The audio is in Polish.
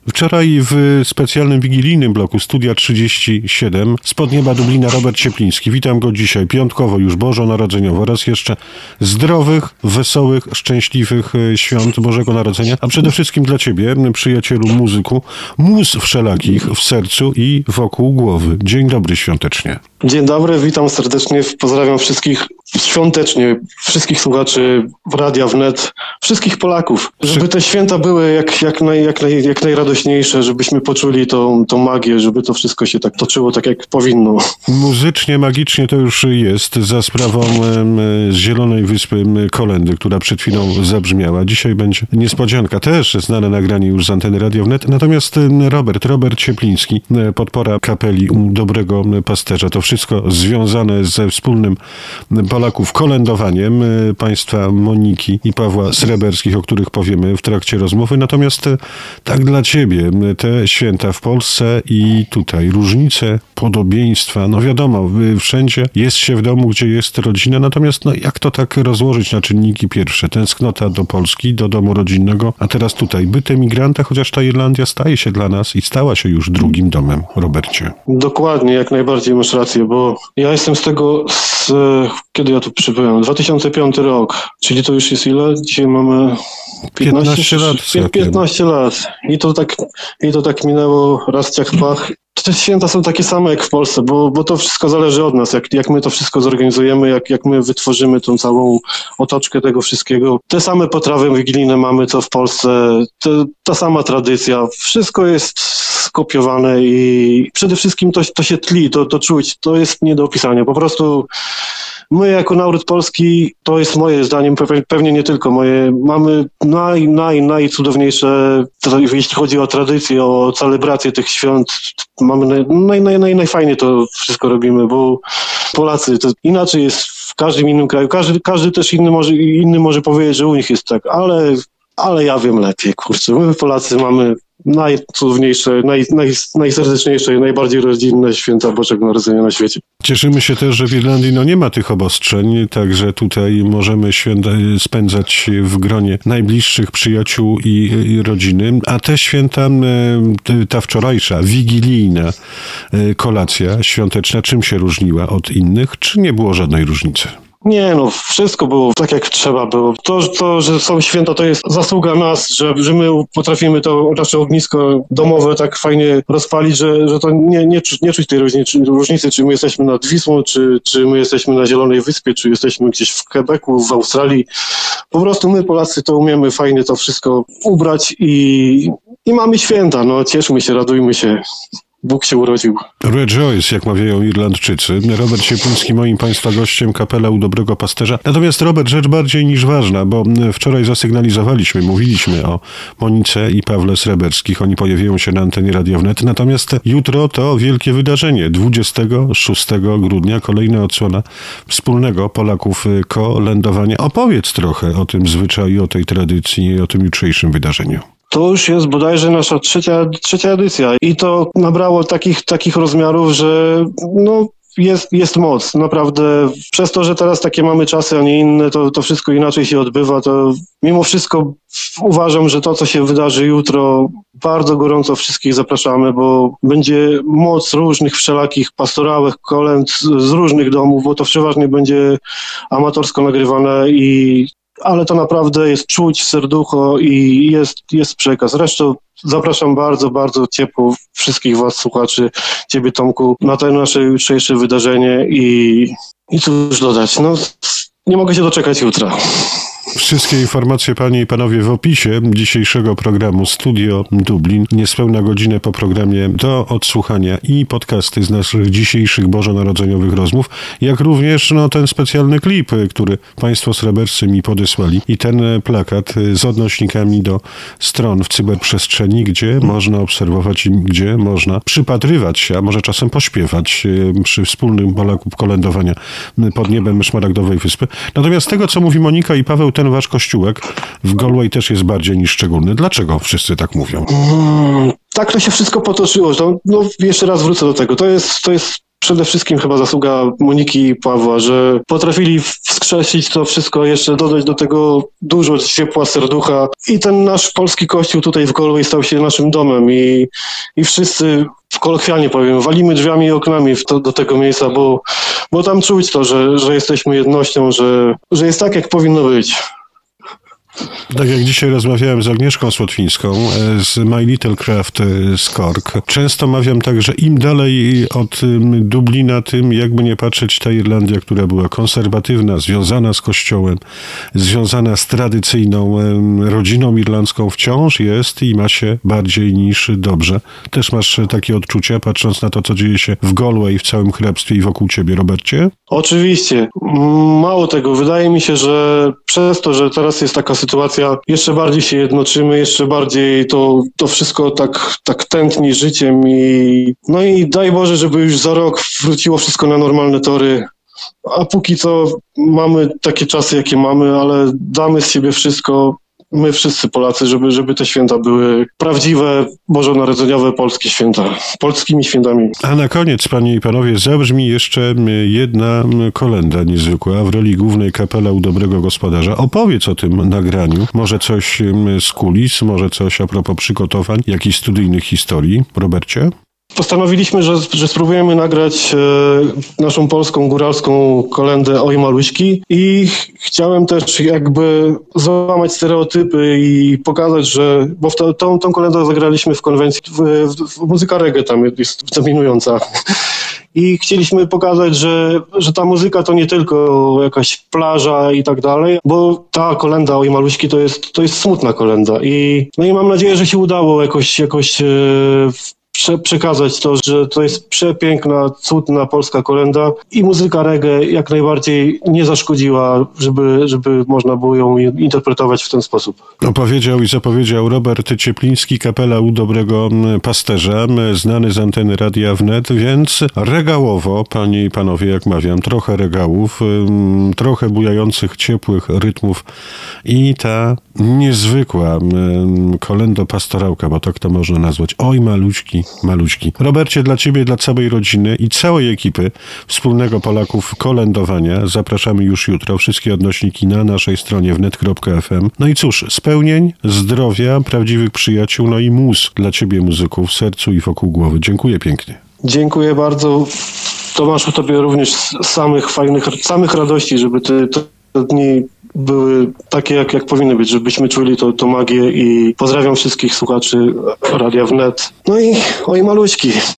Wczoraj w specjalnym wigilijnym bloku Studia 37 spod nieba Dublina Robert Ciepliński. Witam go dzisiaj, piątkowo już bożonarodzeniowo. Raz jeszcze zdrowych, wesołych, szczęśliwych świąt Bożego Narodzenia, a przede wszystkim dla ciebie, przyjacielu muzyku, mus wszelakich w sercu i wokół głowy. Dzień dobry świątecznie. Dzień dobry, witam serdecznie, pozdrawiam wszystkich świątecznie, wszystkich słuchaczy Radia Wnet, wszystkich Polaków, żeby te święta były jak najradośniejsze, żebyśmy poczuli tą magię, żeby to wszystko się tak toczyło tak jak powinno. Muzycznie, magicznie to już jest za sprawą z Zielonej Wyspy kolendy, która przed chwilą zabrzmiała. Dzisiaj będzie niespodzianka, też znane nagranie już z anteny Radio Wnet. Natomiast Robert Ciepliński, podpora kapeli u Dobrego Pasterza, to wszystko związane ze wspólnym Polaków kolędowaniem państwa Moniki i Pawła Sreberskich, o których powiemy w trakcie rozmowy. Natomiast tak dla ciebie te święta w Polsce i tutaj różnice, podobieństwa, no wiadomo, wszędzie jest się w domu, gdzie jest rodzina, natomiast jak to tak rozłożyć na czynniki pierwsze? Tęsknota do Polski, do domu rodzinnego, a teraz tutaj byt emigranta, chociaż ta Irlandia staje się dla nas i stała się już drugim domem, Robercie. Dokładnie, jak najbardziej masz rację, bo ja jestem kiedy ja tu przybyłem? 2005 rok, czyli to już jest ile? Dzisiaj mamy 15 lat. 15 lat. I to tak minęło raz jak pach. Te święta są takie same jak w Polsce, bo to wszystko zależy od nas, jak my to wszystko zorganizujemy, jak my wytworzymy tą całą otoczkę tego wszystkiego. Te same potrawy wigilijne mamy co w Polsce, ta sama tradycja, wszystko jest skopiowane i przede wszystkim to się tli, to czuć, to jest nie do opisania. Po prostu my jako naród polski, to jest moje zdaniem, pewnie nie tylko moje, mamy najcudowniejsze, jeśli chodzi o tradycję, o celebrację tych świąt, mamy najfajniej to wszystko robimy, bo Polacy, to inaczej jest w każdym innym kraju, każdy też inny może powiedzieć, że u nich jest tak, ale ja wiem lepiej, kurczę, my Polacy mamy najcudowniejsze, najserdeczniejsze i najbardziej rodzinne święta Bożego Narodzenia na świecie. Cieszymy się też, że w Irlandii nie ma tych obostrzeń, także tutaj możemy święta spędzać w gronie najbliższych przyjaciół i rodziny, a te święta, ta wczorajsza, wigilijna kolacja świąteczna, czym się różniła od innych, czy nie było żadnej różnicy? Nie, wszystko było tak, jak trzeba było. To, że są święta, to jest zasługa nas, że my potrafimy to nasze ognisko domowe tak fajnie rozpalić, że to nie czuć tej różnicy, czy my jesteśmy nad Wisłą, czy my jesteśmy na Zielonej Wyspie, czy jesteśmy gdzieś w Quebecu, w Australii. Po prostu my, Polacy, to umiemy fajnie to wszystko ubrać i mamy święta. Cieszmy się, radujmy się. Bóg się urodził. Rejoice, jak mawiają Irlandczycy. Robert Ciepliński, moim państwa gościem, kapela u Dobrego Pasterza. Natomiast Robert, rzecz bardziej niż ważna, bo wczoraj mówiliśmy o Monice i Pawle Sreberskich. Oni pojawiają się na antenie Radio Wnet. Natomiast jutro to wielkie wydarzenie. 26 grudnia kolejna odsłona wspólnego Polaków kolędowania. Opowiedz trochę o tym zwyczaju, o tej tradycji i o tym jutrzejszym wydarzeniu. To już jest bodajże nasza trzecia edycja i to nabrało takich rozmiarów, że jest moc. Naprawdę przez to, że teraz takie mamy czasy, a nie inne, to wszystko inaczej się odbywa, to mimo wszystko uważam, że to, co się wydarzy jutro, bardzo gorąco wszystkich zapraszamy, bo będzie moc różnych wszelakich pastorałek, kolęd z różnych domów, bo to przeważnie będzie amatorsko nagrywane ale to naprawdę jest czuć serducho i jest przekaz. Zresztą zapraszam bardzo, bardzo ciepło wszystkich was, słuchaczy, ciebie Tomku, na to nasze jutrzejsze wydarzenie i cóż dodać, nie mogę się doczekać jutra. Wszystkie informacje, panie i panowie, w opisie dzisiejszego programu Studio Dublin. Niespełna godzinę po programie do odsłuchania i podcasty z naszych dzisiejszych bożonarodzeniowych rozmów, jak również ten specjalny klip, który państwo sreberscy mi podesłali i ten plakat z odnośnikami do stron w cyberprzestrzeni, gdzie można obserwować i gdzie można przypatrywać się, a może czasem pośpiewać przy wspólnym Polaków kolędowania pod niebem Szmaragdowej Wyspy. Natomiast z tego, co mówi Monika i Paweł, ten wasz kościółek w Galway też jest bardziej niż szczególny. Dlaczego wszyscy tak mówią? Tak to się wszystko potoczyło. Jeszcze raz wrócę do tego. To jest przede wszystkim chyba zasługa Moniki i Pawła, że potrafili wskrzesić to wszystko, jeszcze dodać do tego dużo ciepła serducha i ten nasz polski kościół tutaj w Galway stał się naszym domem i wszyscy, kolokwialnie powiem, walimy drzwiami i oknami do tego miejsca, bo tam czuć to, że jesteśmy jednością, że jest tak, jak powinno być. Tak jak dzisiaj rozmawiałem z Agnieszką Słotwińską z My Little Craft z Cork, często mawiam tak, że im dalej od Dublina, tym jakby nie patrzeć ta Irlandia, która była konserwatywna, związana z kościołem, związana z tradycyjną rodziną irlandzką, wciąż jest i ma się bardziej niż dobrze. Też masz takie odczucia, patrząc na to, co dzieje się w Galway, w całym hrabstwie i wokół ciebie, Robercie? Oczywiście. Mało tego, wydaje mi się, że przez to, że teraz jest taka sytuacja, jeszcze bardziej się jednoczymy, jeszcze bardziej to wszystko tak tętni życiem i daj Boże, żeby już za rok wróciło wszystko na normalne tory. A póki co mamy takie czasy, jakie mamy, ale damy z siebie wszystko, my wszyscy Polacy, żeby te święta były prawdziwe, bożonarodzeniowe, polskie święta, polskimi świętami. A na koniec, panie i panowie, zabrzmi jeszcze jedna kolenda niezwykła w roli głównej kapela u dobrego gospodarza. Opowiedz o tym nagraniu. Może coś z kulis, może coś a propos przygotowań, jakichś studyjnych historii. Robercie? Postanowiliśmy, że spróbujemy nagrać naszą polską góralską kolendę Oj Maluśki i chciałem też jakby złamać stereotypy i pokazać, bo tą kolendę zagraliśmy w konwencji, muzyka reggae tam jest dominująca. I chcieliśmy pokazać, że ta muzyka to nie tylko jakaś plaża i tak dalej, bo ta kolenda Oj Maluśki to jest smutna kolenda. I mam nadzieję, że się udało jakoś przekazać to, że to jest przepiękna, cudna polska kolenda i muzyka reggae jak najbardziej nie zaszkodziła, żeby można było ją interpretować w ten sposób. Opowiedział i zapowiedział Robert Ciepliński, kapela u dobrego pasterza, znany z anteny Radia Wnet, więc regałowo, panie i panowie, jak mawiam, trochę regałów, trochę bujających, ciepłych rytmów i ta niezwykła kolendo-pastorałka, bo tak to można nazwać. Oj maluśki, maluśki. Robercie, dla ciebie, dla całej rodziny i całej ekipy wspólnego Polaków kolędowania zapraszamy już jutro. Wszystkie odnośniki na naszej stronie wnet.fm. No i cóż, spełnień, zdrowia, prawdziwych przyjaciół, no i mus dla ciebie, muzyków, w sercu i wokół głowy. Dziękuję pięknie. Dziękuję bardzo. Tomaszu, tobie również samych radości, żeby te dni były takie, jak powinny być, żebyśmy czuli to magię i pozdrawiam wszystkich słuchaczy Radia Wnet. No i oj maluśki.